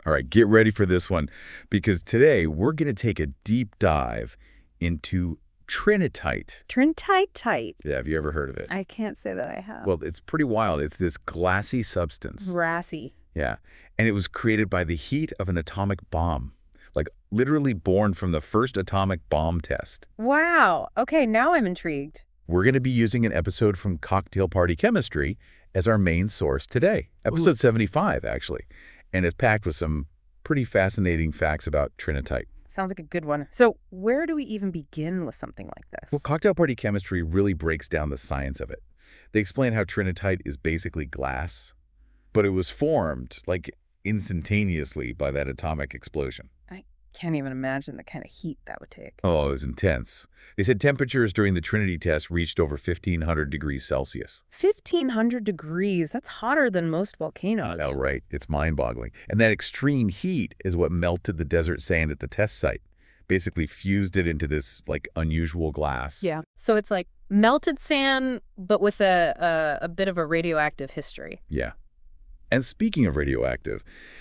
All right, get ready for this one, because today we're going to take a deep dive into trinitite. Trinitite. Yeah, have you ever heard of it? I can't say that I have. Well, it's pretty wild. It's this glassy substance. Brassy. Yeah, and it was created by the heat of an atomic bomb, like literally born from the first atomic bomb test. Wow. Okay, now I'm intrigued. We're going to be using an episode from Cocktail Party Chemistry as our main source today. Episode 75, actually. And it's packed with some pretty fascinating facts about trinitite. Sounds like a good one. So where do we even begin with something like this? Well, Cocktail Party Chemistry really breaks down the science of it. They explain how trinitite is basically glass, but it was formed, like, instantaneously by that atomic explosion. I can't even imagine the kind of heat that would take. Oh, it was intense. They said temperatures during the Trinity test reached over 1,500 degrees Celsius. 1,500 degrees. That's hotter than most volcanoes. Oh, right. It's mind-boggling. And that extreme heat is what melted the desert sand at the test site, basically fused it into this, like, unusual glass. Yeah. So it's like melted sand, but with a bit of a radioactive history. Yeah. And speaking of radioactive,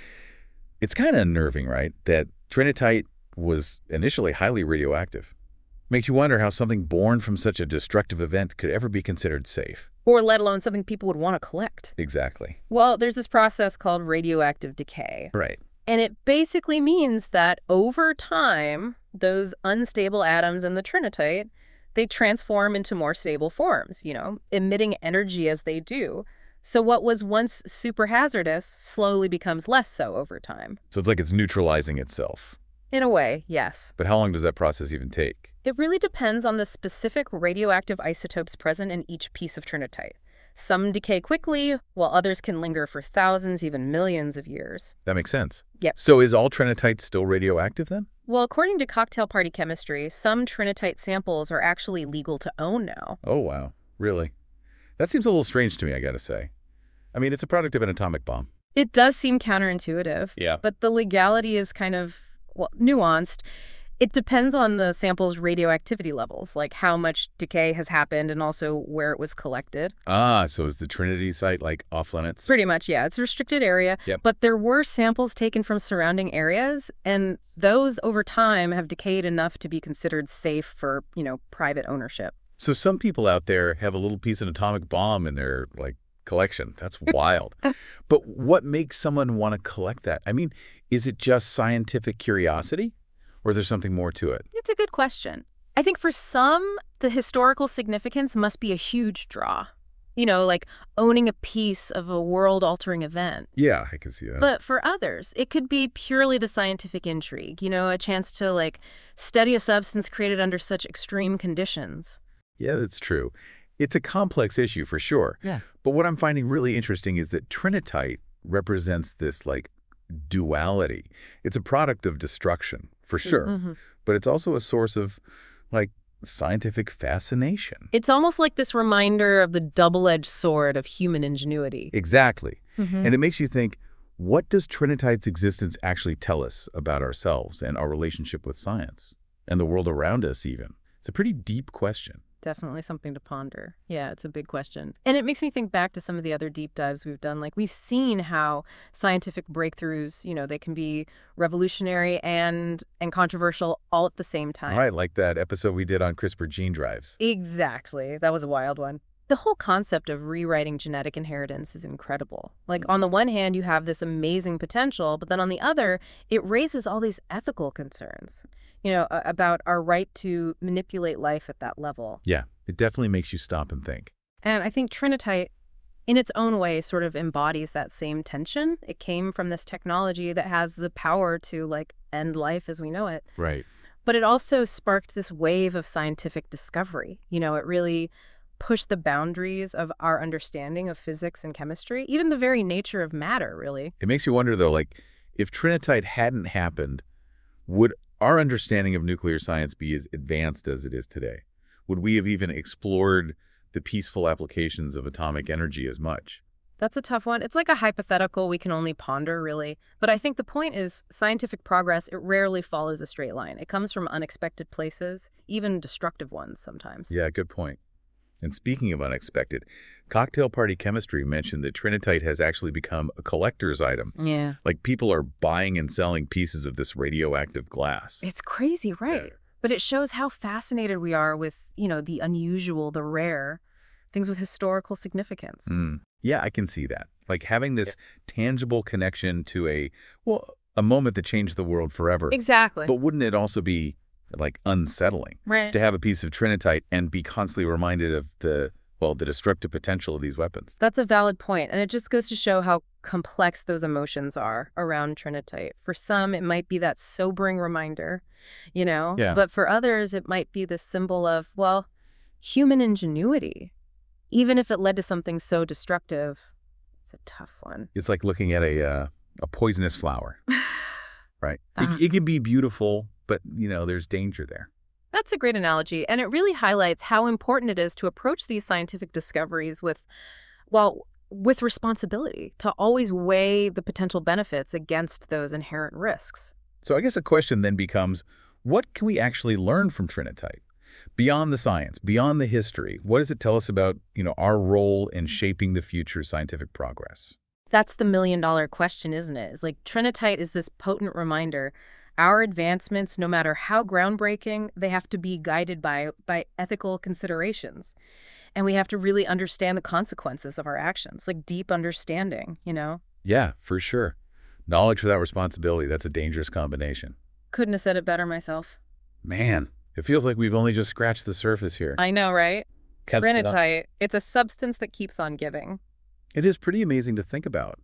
it's kind of unnerving, right, that trinitite was initially highly radioactive. Makes you wonder how something born from such a destructive event could ever be considered safe. Or let alone something people would want to collect. Exactly. Well, there's this process called radioactive decay. Right. And it basically means that over time, those unstable atoms in the trinitite, they transform into more stable forms, emitting energy as they do. So what was once super hazardous slowly becomes less so over time. So it's like it's neutralizing itself. In a way, yes. But how long does that process even take? It really depends on the specific radioactive isotopes present in each piece of trinitite. Some decay quickly, while others can linger for thousands, even millions of years. That makes sense. Yep. So is all trinitite still radioactive then? Well, according to Cocktail Party Chemistry, some trinitite samples are actually legal to own now. Oh, wow. Really? That seems a little strange to me, I gotta say. I mean, it's a product of an atomic bomb. It does seem counterintuitive. Yeah. But the legality is kind of, nuanced. It depends on the sample's radioactivity levels, like how much decay has happened and also where it was collected. Ah, so is the Trinity site, like, off limits? Pretty much, yeah. It's a restricted area. Yep. But there were samples taken from surrounding areas, and those over time have decayed enough to be considered safe for, private ownership. So some people out there have a little piece of an atomic bomb in their, like, collection. That's wild. But what makes someone want to collect that? I mean, is it just scientific curiosity? Or is there something more to it? It's a good question. I think for some, the historical significance must be a huge draw. Like owning a piece of a world-altering event. Yeah, I can see that. But for others, it could be purely the scientific intrigue, a chance to, like, study a substance created under such extreme conditions. Yeah, that's true. It's a complex issue for sure. Yeah. But what I'm finding really interesting is that trinitite represents this, like, duality. It's a product of destruction, for sure. Mm-hmm. But it's also a source of, like, scientific fascination. It's almost like this reminder of the double-edged sword of human ingenuity. Exactly. Mm-hmm. And it makes you think, what does trinitite's existence actually tell us about ourselves and our relationship with science and the world around us even? It's a pretty deep question. Definitely something to ponder. Yeah, it's a big question. And it makes me think back to some of the other deep dives we've done. Like, we've seen how scientific breakthroughs, they can be revolutionary and controversial all at the same time. Right, like that episode we did on CRISPR gene drives. Exactly. That was a wild one. The whole concept of rewriting genetic inheritance is incredible. Like, on the one hand, you have this amazing potential, but then on the other, it raises all these ethical concerns, about our right to manipulate life at that level. Yeah, it definitely makes you stop and think. And I think trinitite, in its own way, sort of embodies that same tension. It came from this technology that has the power to, like, end life as we know it. Right. But it also sparked this wave of scientific discovery. It really pushed the boundaries of our understanding of physics and chemistry, even the very nature of matter, really. It makes you wonder, though, like, if trinitite hadn't happened, would our understanding of nuclear science be as advanced as it is today? Would we have even explored the peaceful applications of atomic energy as much? That's a tough one. It's like a hypothetical we can only ponder, really. But I think the point is scientific progress, it rarely follows a straight line. It comes from unexpected places, even destructive ones sometimes. Yeah, good point. And speaking of unexpected, Cocktail Party Chemistry mentioned that trinitite has actually become a collector's item. Yeah. Like people are buying and selling pieces of this radioactive glass. It's crazy, right? Yeah. But it shows how fascinated we are with, the unusual, the rare, things with historical significance. Yeah, I can see that. Like having this tangible connection to a moment that changed the world forever. Exactly. But wouldn't it also be like unsettling Right. to have a piece of trinitite and be constantly reminded of the destructive potential of these weapons? That's a valid point, and it just goes to show how complex those emotions are around trinitite. For some, it might be that sobering reminder, Yeah. but for others, it might be the symbol of, human ingenuity. Even if it led to something so destructive, it's a tough one. It's like looking at a poisonous flower, right? Uh-huh. It can be beautiful, but, there's danger there. That's a great analogy, and it really highlights how important it is to approach these scientific discoveries with responsibility, to always weigh the potential benefits against those inherent risks. So I guess the question then becomes, what can we actually learn from trinitite? Beyond the science, beyond the history, what does it tell us about, our role in shaping the future scientific progress? That's the million-dollar question, isn't it? It's like trinitite is this potent reminder. Our advancements, no matter how groundbreaking, they have to be guided by ethical considerations. And we have to really understand the consequences of our actions, like deep understanding. Yeah, for sure. Knowledge without responsibility, that's a dangerous combination. Couldn't have said it better myself. Man, it feels like we've only just scratched the surface here. I know, right? Cuts it up. Trinitite, it's a substance that keeps on giving. It is pretty amazing to think about,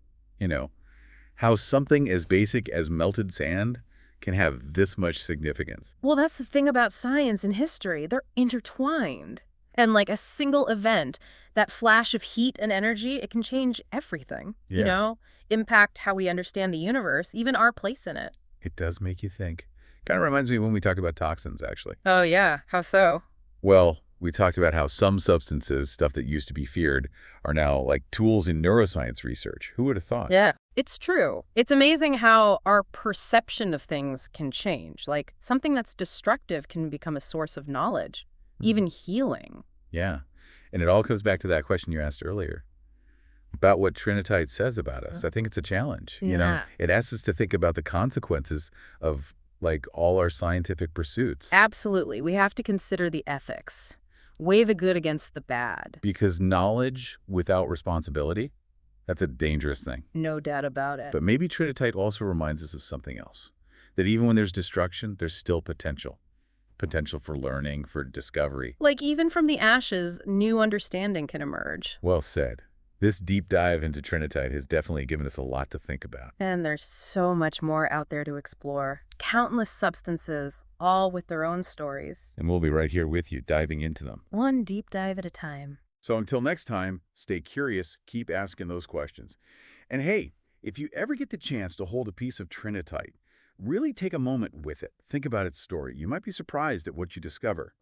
how something as basic as melted sand can have this much significance. Well, that's the thing about science and history. They're intertwined. And like a single event, that flash of heat and energy, it can change everything, Yeah. impact how we understand the universe, even our place in it. It does make you think. Kind of reminds me when we talked about toxins, actually. Oh, yeah. How so? Well, we talked about how some substances, stuff that used to be feared, are now like tools in neuroscience research. Who would have thought? Yeah, it's true. It's amazing how our perception of things can change. Like something that's destructive can become a source of knowledge, even healing. Yeah. And it all comes back to that question you asked earlier about what trinitite says about us. I think it's a challenge. Yeah. It asks us to think about the consequences of like all our scientific pursuits. Absolutely. We have to consider the ethics, weigh the good against the bad. Because knowledge without responsibility, that's a dangerous thing. No doubt about it. But maybe trinitite also reminds us of something else. That even when there's destruction, there's still potential. Potential for learning, for discovery. Like even from the ashes, new understanding can emerge. Well said. This deep dive into trinitite has definitely given us a lot to think about. And there's so much more out there to explore. Countless substances, all with their own stories. And we'll be right here with you, diving into them. One deep dive at a time. So until next time, stay curious, keep asking those questions. And hey, if you ever get the chance to hold a piece of trinitite, really take a moment with it. Think about its story. You might be surprised at what you discover.